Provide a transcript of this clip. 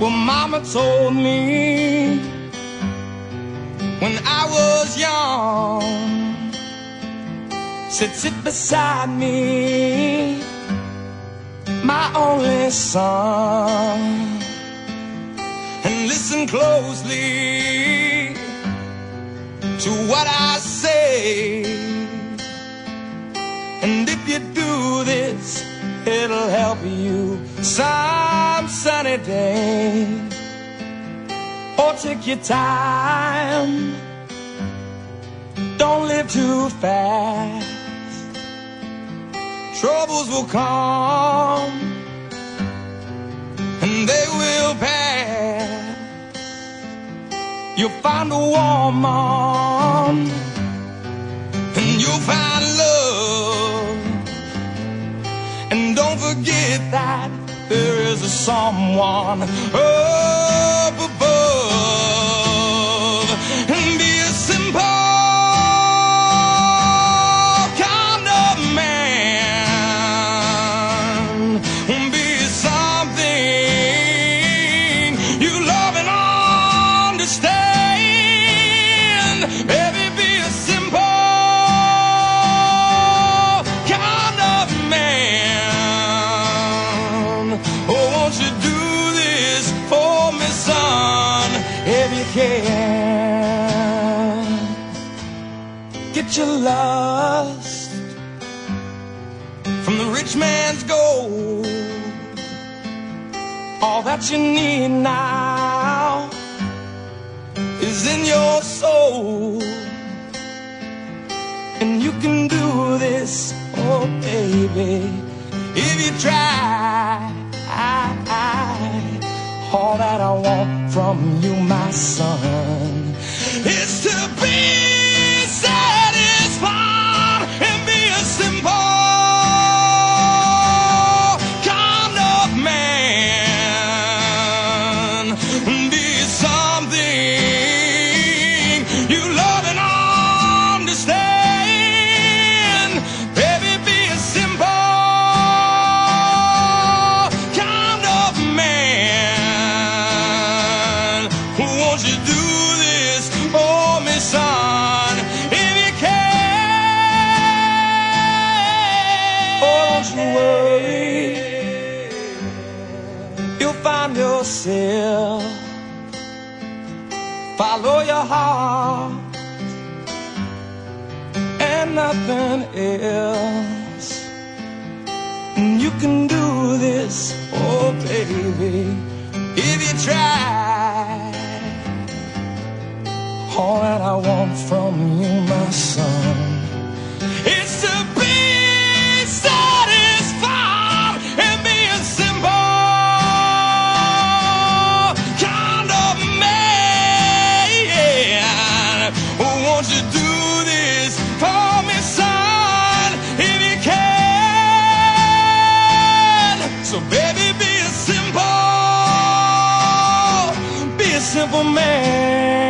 Well, Mama told me when I was young, said sit beside me, my only son, and listen closely to what I say. And if you do this, it'll help you some sunny day. Or take your time, don't live too fast. Troubles will come and they will pass. You'll find a woman and you'll find love. And don't forget that there is a someone up above. And be a simple kind of man. Be something you love and understand. Baby, be a simple kind of man. Oh, won't you do this for me, son, if you can. Get your lust from the rich man's gold. All that you need now is in your soul. And you can do this, oh baby, if you try. All that I want from you, my son, is to be satisfied and be a simple kind of man. Be something you love and understand. Baby, be a simple kind of man. Won't you do this for me, son, if you can? Oh, don't you worry, you'll find yourself. Follow your heart and nothing else. And you can do this, oh baby, if you try. All that I want from you, my son, is to be satisfied and be a simple kind of man. Oh, won't you do this for me, son, if you can? So baby, be a simple man.